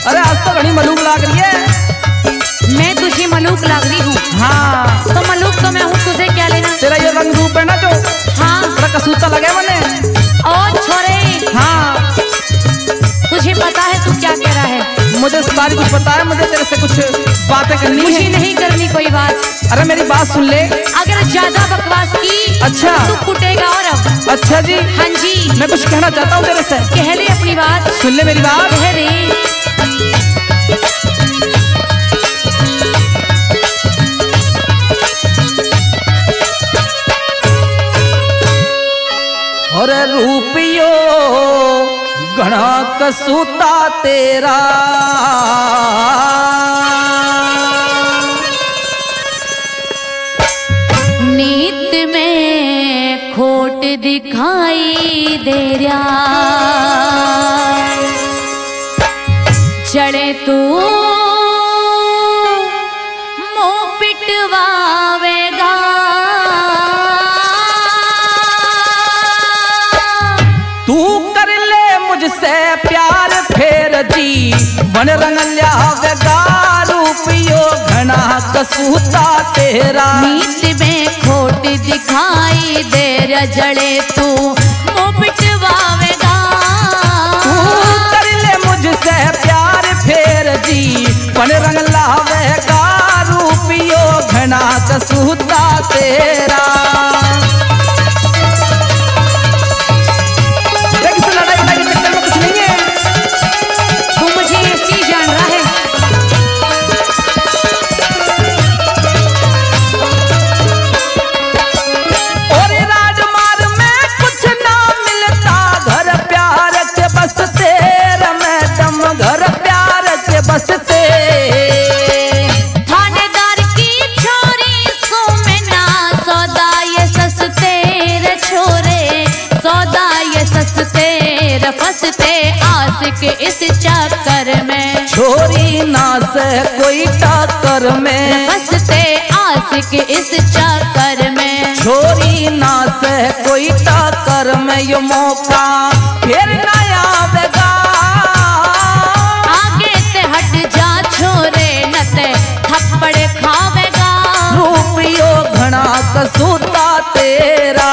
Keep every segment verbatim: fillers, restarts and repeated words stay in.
अरे आज तो घनी मलूक लाग रही है। मैं तुझे मलूक लाग रही हूँ? हाँ तो मलूक तो मैं हूँ, तुझे क्या लेना? तेरा ये रंग रूप है ना जो, हाँ तेरा कसूता लगे मैंने। ओ छोरे, हाँ तुझे पता है तू क्या कह रहा है? मुझे सारी कुछ पता है, मुझे तेरे से कुछ बातें करनी मुझे है। नहीं करनी कोई बात। अरे मेरी बात सुन ले। अगर ज्यादा बकवास की अच्छा तो तू कुटेगा। और अब अच्छा जी, हाँ जी, मैं कुछ कहना चाहता हूँ तेरे से। कह दे अपनी बात। सुन ले मेरी बात। कह दे। और रूपियो घना कसूता तेरा, नीत में खोट दिखाई दे रहा, चढ़े तू मुंह पिटवावेगा, तू कर ले मुझसे प्यार फेर जी बन रंग लियावेगा, रूपियो घना कसूता तेरा, नीत में खोट दिखाई दे रहा, जड़े तू मुंह पिटवावेगा, तू कर ले मुझसे प्यार फेर जी बन रंग लावेगा, रूपियो घना कसूता तेरा। थानेदार की छोरी सो में ना सौदा ये सस्ते रे छोरे, सौदा ये सस्ते रे फसते आशिक इस चक्कर में, छोरी ना से कोई टक्कर में, फसते आशिक इस चक्कर में, छोरी ना से कोई टक्कर में, यो मौका फिर ना आवेगा, आगे ते हट जा छोरे न ते थप्पड़ खावेगा, रूपियो घना कसूता तेरा।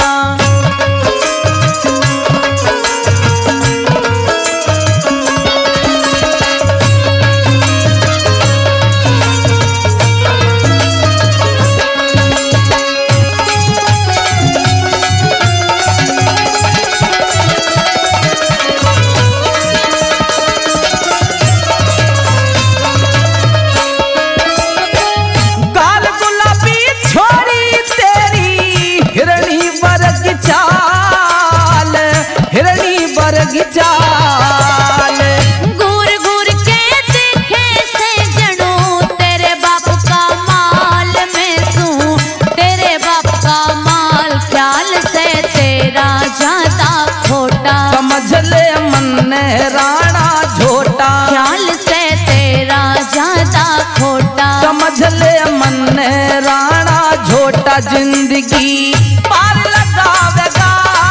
चाल घूर घूर के देखे से जणू तेरे बाप का माल में सू, तेरे बाप का माल ख्याल से तेरा ज्यादा खोटा, समझ ले मन राणा झोटा, ख्याल से तेरा ज्यादा खोटा, समझ ले मन राणा झोटा, जिंदगी पार लगावेगा,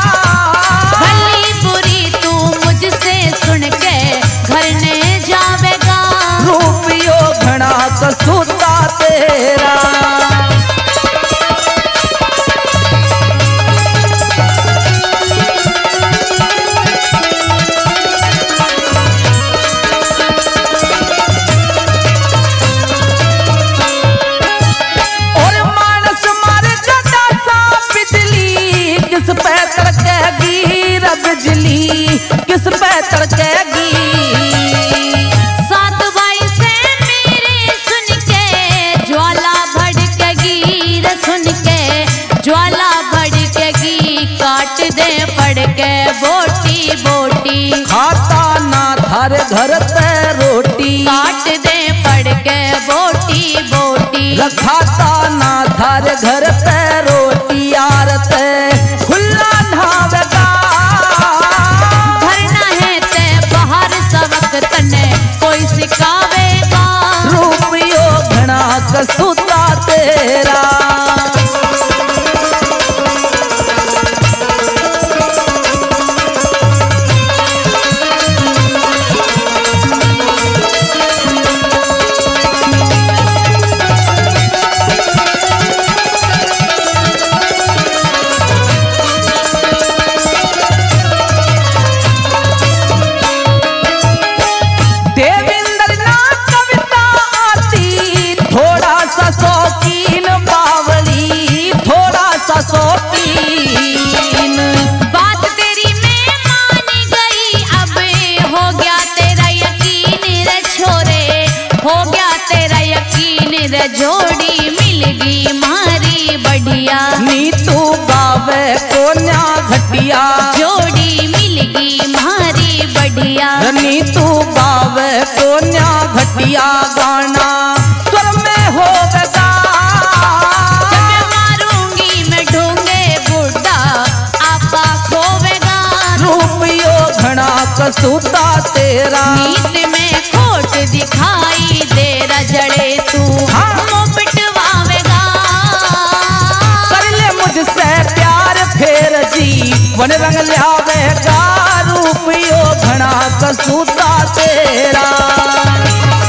सुन के घर ने जावेगा, रूपियो घना कसूता तेरा। और मानस मार जटा सा बिजली, किस पे तड़केगी रे बिजली, किस पे तड़केगी, सात भाई से मेरे सुन के ज्वाला भड़केगी रे, सुन के ज्वाला भड़केगी, काट दे पड़ के बोटी बोटी, खाता ना थारे घर पे रोटी, काट दे पड़ के बोटी बोटी, खाता ना थारे घर पे रोटी, आरत खुला नहावेगा, भरना है ते बाहर सबक तने कोई सिखावेगा, रूपियो घना कसूता तेरा। घटिया जोड़ी मिलगी मारी बढ़िया रनी तू गावे तो न्या घटिया गाना स्वर में होगा जब मारूंगी मैं ढूंगे बुढ़ा आपा खोवेगा रूपियो घना कसूता तेरा नीत में खोट दिखाई दे रहा जड़े तू हाँ। मुँह पिटवावेगा कर ले मुझसे प्यार फेर जीवन रंग ल्यावेगा रूपियो घना कसूता तेरा